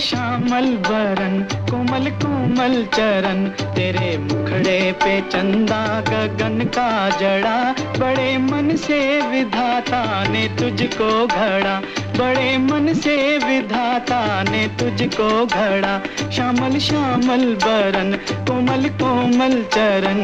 श्यामल बरन, कोमल कोमल चरण, तेरे मुखड़े पे चंदा गगन का जड़ा, बड़े मन से विधाता ने तुझको घड़ा, बड़े मन से विधाता ने तुझको घड़ा। श्यामल श्यामल बरन, कोमल कोमल चरण।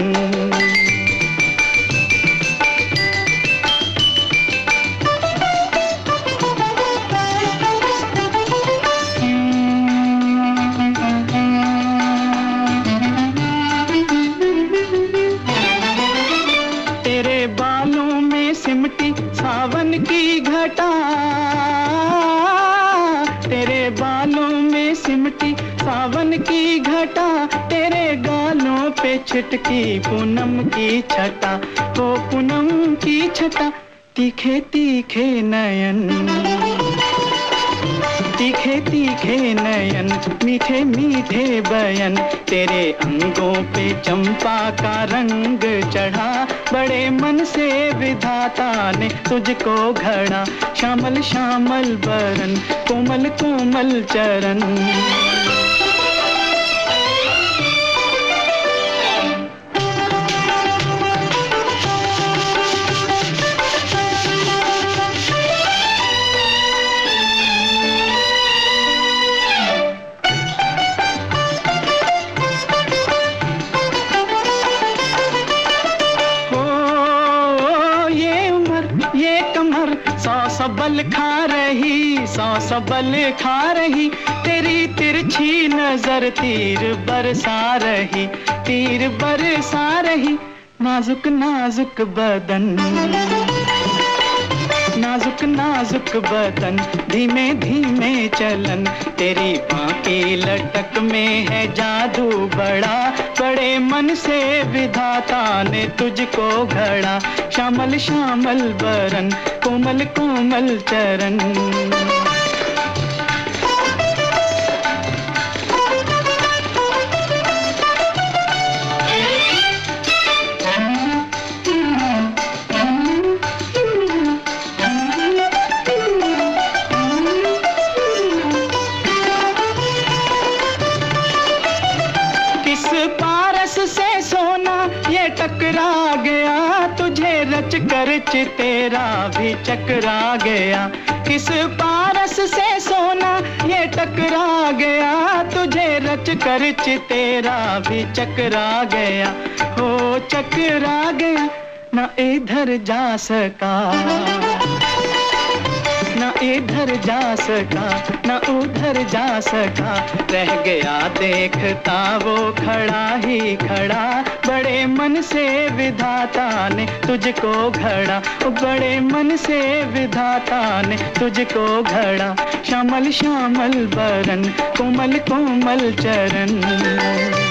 तेरे बालों में सिमटी सावन की घटा, तेरे बालों में सिमटी सावन की घटा, तेरे गालों पे छिटकी पूनम की छटा, हो पूनम की छटा। तीखे तीखे नयन, तीखे तीखे नयन, मीठे मीठे बयन, तेरे अंगों पे चंपा का रंग चढ़ा, बड़े मन से विधाता ने तुझको घड़ा। श्यामल श्यामल बरन, कोमल कोमल चरण। सौ सबल खा रही, सौ सबल खा रही, तेरी तिरछी नजर तीर बरसा रही, तीर बरसा रही। नाजुक नाजुक बदन, नाजुक नाजुक बदन, धीमे धीमे चलन, तेरी बांकी लटक में है जादू बड़ा, बड़े मन से विधाता ने तुझको घड़ा। श्यामल श्यामल बरन, कोमल कोमल चरण। किस पारस से सोना ये टकरा गया, तुझे रच कर तेरा भी चकरा गया। किस पारस से सोना ये टकरा गया, तुझे रच कर तेरा भी चकरा गया, हो चकरा गया। न इधर जा सका, न इधर जा सका, न उधर जा सका, रह गया देखता वो खड़ा ही खड़ा, बड़े मन से विधाता ने तुझको घड़ा, बड़े मन से विधाता ने तुझको घड़ा। श्यामल श्यामल बरन, कोमल कोमल चरण।